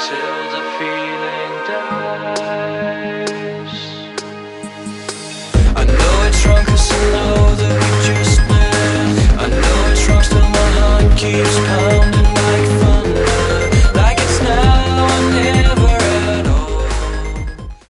till the feeling dies. I know it's wrong 'cause I know that we just met. I know it's wrong, still my heart keeps